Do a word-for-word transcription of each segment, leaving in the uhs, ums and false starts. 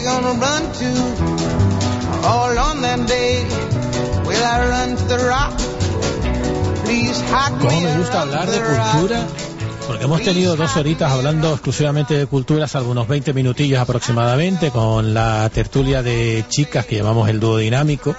they gonna run to? All on them days, will I run to the rock? Please hide me. ¿Cómo me gusta hablar de cultura? Porque hemos tenido dos horitas hablando exclusivamente de culturas, algunos veinte minutillos aproximadamente, con la tertulia de chicas que llamamos el dúo dinámico.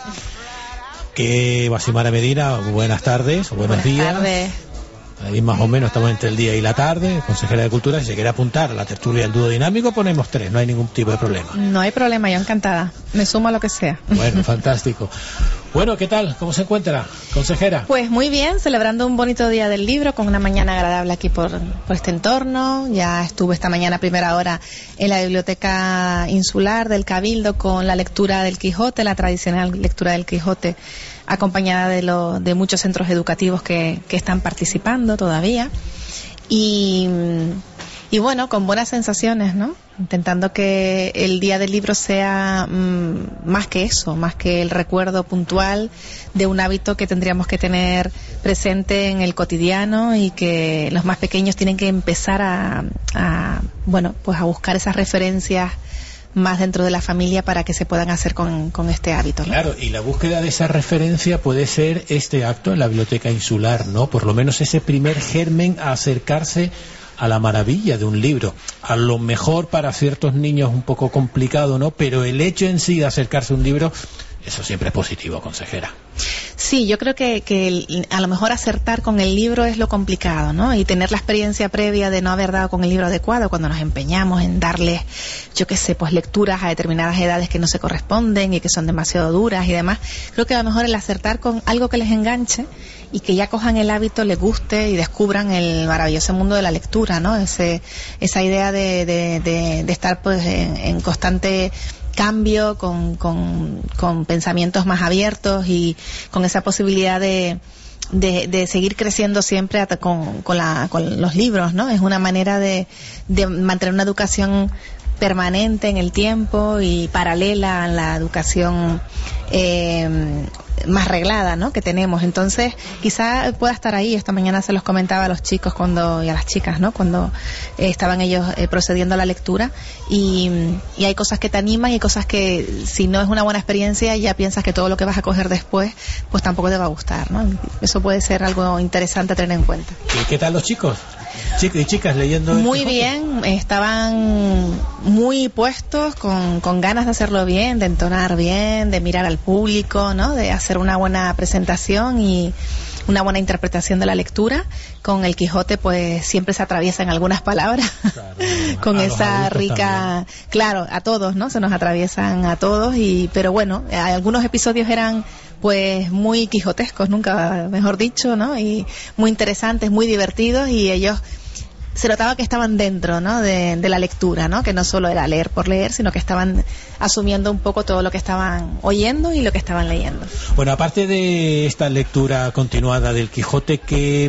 Que Guasimara Medina, buenas tardes, buenos buenas días. Tardes. Ahí más o menos estamos entre el día y la tarde, consejera de Cultura. Si se quiere apuntar a la tertulia del dúo dinámico, ponemos tres, no hay ningún tipo de problema. No hay problema, yo encantada. Me sumo a lo que sea. Bueno, fantástico. Bueno, ¿qué tal? ¿Cómo se encuentra, consejera? Pues muy bien, celebrando un bonito día del libro, con una mañana agradable aquí por, por este entorno. Ya estuve esta mañana a primera hora en la Biblioteca Insular del Cabildo con la lectura del Quijote, la tradicional lectura del Quijote, acompañada de, lo, de muchos centros educativos que, que están participando todavía. Y, y bueno, con buenas sensaciones, ¿no? Intentando que el día del libro sea mmm, más que eso, más que el recuerdo puntual de un hábito que tendríamos que tener presente en el cotidiano, y que los más pequeños tienen que empezar a, a bueno, pues a buscar esas referencias más dentro de la familia para que se puedan hacer con, con este hábito, ¿no? Claro, y la búsqueda de esa referencia puede ser este acto en la Biblioteca Insular, ¿no? Por lo menos ese primer germen a acercarse a la maravilla de un libro. A lo mejor para ciertos niños un poco complicado, ¿no? Pero el hecho en sí de acercarse a un libro, eso siempre es positivo, consejera. Sí, yo creo que, que el, a lo mejor acertar con el libro es lo complicado, ¿no? Y tener la experiencia previa de no haber dado con el libro adecuado cuando nos empeñamos en darles, yo qué sé, pues lecturas a determinadas edades que no se corresponden y que son demasiado duras y demás. Creo que a lo mejor el acertar con algo que les enganche y que ya cojan el hábito, les guste y descubran el maravilloso mundo de la lectura, ¿no? Ese, esa idea de, de, de, de estar pues en, en constante cambio, con, con, con pensamientos más abiertos y con esa posibilidad de, de, de seguir creciendo siempre hasta con, con, la, con los libros, ¿no? Es una manera de, de mantener una educación permanente en el tiempo y paralela a la educación eh, más reglada, ¿no?, que tenemos. Entonces quizá pueda estar ahí. Esta mañana se los comentaba a los chicos cuando y a las chicas, ¿no?, cuando eh, estaban ellos eh, procediendo a la lectura, y, y hay cosas que te animan y hay cosas que, si no es una buena experiencia, ya piensas que todo lo que vas a coger después pues tampoco te va a gustar, ¿no? Eso puede ser algo interesante a tener en cuenta. ¿Y qué tal los chicos? Chicos y chicas leyendo. Muy bien, estaban muy puestos, con, con ganas de hacerlo bien, de entonar bien, de mirar al público, ¿no?, de hacer una buena presentación y una buena interpretación de la lectura. Con el Quijote pues siempre se atraviesan algunas palabras, claro, con esa rica, también. Claro, a todos, ¿no? Se nos atraviesan a todos, y pero bueno, algunos episodios eran pues muy quijotescos, nunca mejor dicho, ¿no? Y muy interesantes, muy divertidos, y ellos se notaba que estaban dentro, ¿no?, de, de la lectura, ¿no?, que no solo era leer por leer, sino que estaban asumiendo un poco todo lo que estaban oyendo y lo que estaban leyendo. Bueno, aparte de esta lectura continuada del Quijote, ¿qué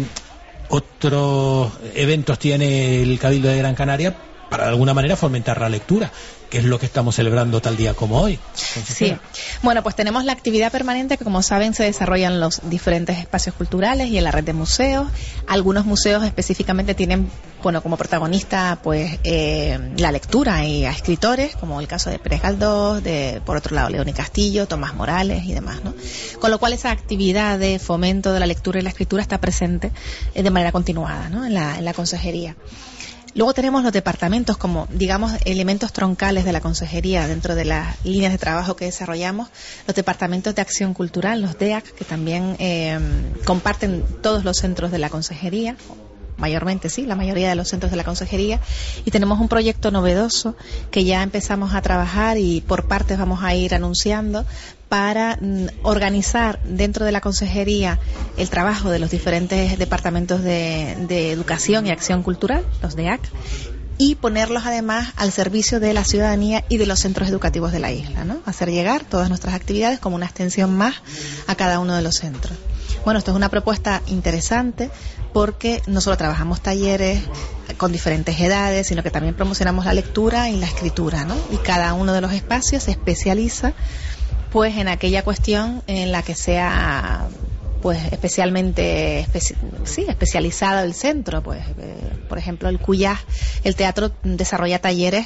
otros eventos tiene el Cabildo de Gran Canaria para de alguna manera fomentar la lectura, que es lo que estamos celebrando tal día como hoy? Sí, bueno, pues tenemos la actividad permanente que, como saben, se desarrolla en los diferentes espacios culturales y en la red de museos. Algunos museos específicamente tienen, bueno, como protagonista pues eh, la lectura y a escritores, como el caso de Pérez Galdós, de por otro lado León y Castillo, Tomás Morales y demás, ¿no? Con lo cual esa actividad de fomento de la lectura y la escritura está presente eh, de manera continuada, ¿no?, en la, en la consejería. Luego tenemos los departamentos como, digamos, elementos troncales de la consejería dentro de las líneas de trabajo que desarrollamos. Los departamentos de acción cultural, los D E A C, que también eh, comparten todos los centros de la consejería, mayormente sí, la mayoría de los centros de la consejería, y tenemos un proyecto novedoso que ya empezamos a trabajar y por partes vamos a ir anunciando, para mm, organizar dentro de la consejería el trabajo de los diferentes departamentos de, de educación y acción cultural, los D E A C, y ponerlos además al servicio de la ciudadanía y de los centros educativos de la isla, ¿no? Hacer llegar todas nuestras actividades como una extensión más a cada uno de los centros. Bueno, esto es una propuesta interesante porque no solo trabajamos talleres con diferentes edades, sino que también promocionamos la lectura y la escritura, ¿no? Y cada uno de los espacios se especializa pues en aquella cuestión en la que sea pues especialmente especi sí, especializado el centro. Pues eh, por ejemplo, el Cuyás, el teatro desarrolla talleres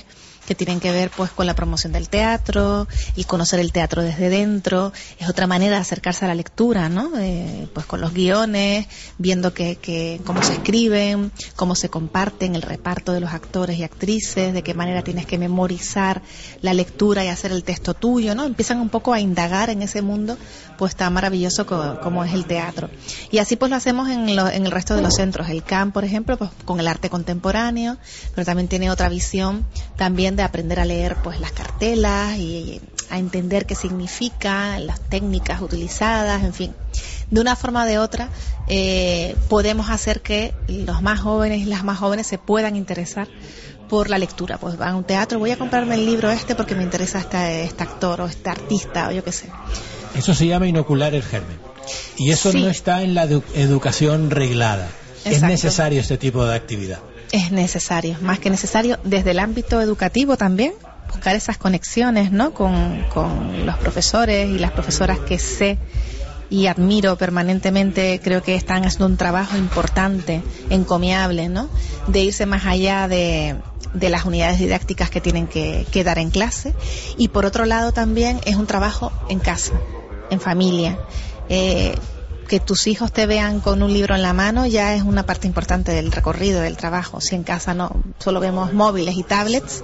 que tienen que ver pues con la promoción del teatro y conocer el teatro desde dentro. Es otra manera de acercarse a la lectura, ¿no? Eh, pues con los guiones, viendo que, que cómo se escriben, cómo se comparten, el reparto de los actores y actrices, de qué manera tienes que memorizar la lectura y hacer el texto tuyo, ¿no? Empiezan un poco a indagar en ese mundo pues tan maravilloso como, como es el teatro. Y así pues lo hacemos en, lo, en el resto de los centros. El C A M, por ejemplo, pues con el arte contemporáneo, pero también tiene otra visión también de aprender a leer pues las cartelas y a entender qué significa, las técnicas utilizadas, en fin. De una forma o de otra eh, podemos hacer que los más jóvenes y las más jóvenes se puedan interesar por la lectura. Pues van a un teatro, voy a comprarme el libro este porque me interesa este, este actor o este artista o yo qué sé. Eso se llama inocular el germen. Y eso sí. No está en la edu- educación reglada. Exacto. Es necesario este tipo de actividad. Es necesario, más que necesario, desde el ámbito educativo también, buscar esas conexiones, ¿no? Con, con los profesores y las profesoras que sé y admiro permanentemente. Creo que están haciendo un trabajo importante, encomiable, ¿no? De irse más allá de, de las unidades didácticas que tienen que, que dar en clase. Y por otro lado también es un trabajo en casa, en familia. Eh, que tus hijos te vean con un libro en la mano ya es una parte importante del recorrido, del trabajo. Si en casa no, solo vemos móviles y tablets,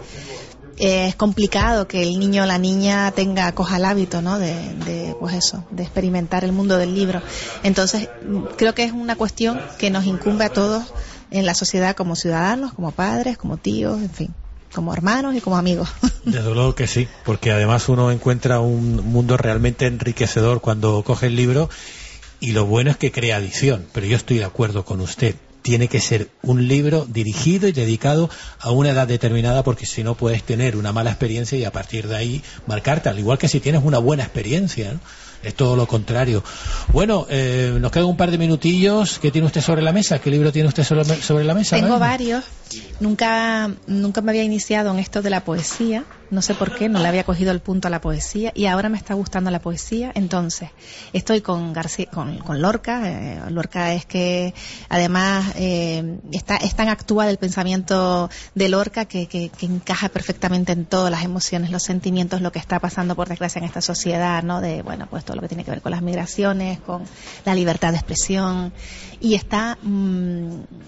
eh, es complicado que el niño o la niña tenga, coja el hábito, ¿no? De, de, pues eso, de experimentar el mundo del libro. Entonces, creo que es una cuestión que nos incumbe a todos en la sociedad como ciudadanos, como padres, como tíos, en fin, como hermanos y como amigos. Desde luego que sí, porque además uno encuentra un mundo realmente enriquecedor cuando coge el libro. Y lo bueno es que crea adicción, pero yo estoy de acuerdo con usted. Tiene que ser un libro dirigido y dedicado a una edad determinada, porque si no puedes tener una mala experiencia y a partir de ahí marcarte, al igual que si tienes una buena experiencia, ¿no? Es todo lo contrario. Bueno, eh, nos quedan un par de minutillos. ¿Qué tiene usted sobre la mesa? ¿Qué libro tiene usted sobre, sobre la mesa? Tengo ¿no? varios. Nunca, nunca me había iniciado en esto de la poesía. No sé por qué, no le había cogido el punto a la poesía y ahora me está gustando la poesía. Entonces, estoy con García, con, con Lorca. Eh, Lorca es que además eh, está, es tan actual el pensamiento de Lorca que, que, que encaja perfectamente en todas las emociones, los sentimientos, lo que está pasando por desgracia en esta sociedad, ¿no? De, bueno, pues todo lo que tiene que ver con las migraciones, con la libertad de expresión. Y está, mmm,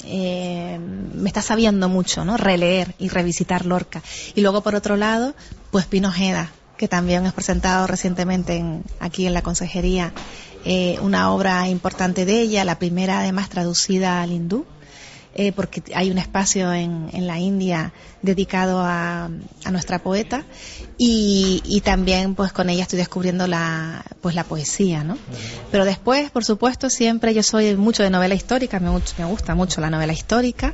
eh, me está sabiendo mucho, ¿no? Releer y revisitar Lorca. Y luego, por otro lado, pues Pino Ojeda, que también hemos presentado recientemente en, aquí en la consejería, eh, una obra importante de ella, la primera además traducida al hindú, eh, porque hay un espacio en, en la India dedicado a, a nuestra poeta, y, y también pues con ella estoy descubriendo la pues la poesía, ¿no? Pero después, por supuesto, siempre yo soy mucho de novela histórica, me, me gusta mucho la novela histórica,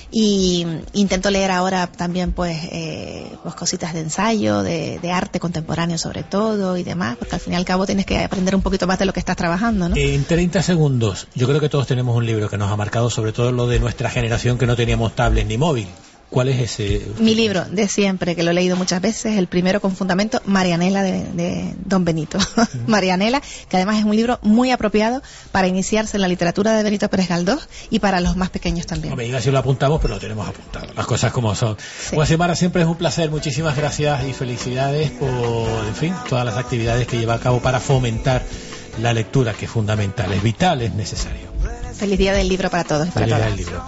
y intento leer ahora también pues, eh, pues cositas de ensayo, de, de arte contemporáneo sobre todo y demás, porque al fin y al cabo tienes que aprender un poquito más de lo que estás trabajando, ¿no? En treinta segundos, yo creo que todos tenemos un libro que nos ha marcado, sobre todo lo de nuestra generación que no teníamos tablet ni móvil. ¿Cuál es ese? Mi libro de siempre, que lo he leído muchas veces, el primero con fundamento, Marianela de, de Don Benito. Uh-huh. Marianela, que además es un libro muy apropiado para iniciarse en la literatura de Benito Pérez Galdós y para los más pequeños también. No me digas si lo apuntamos, pero lo tenemos apuntado. Las cosas como son. Sí. Guasimara, siempre es un placer. Muchísimas gracias y felicidades por, en fin, todas las actividades que lleva a cabo para fomentar la lectura, que es fundamental, es vital, es necesario. Feliz día del libro para todos y para Feliz todas. Día del libro.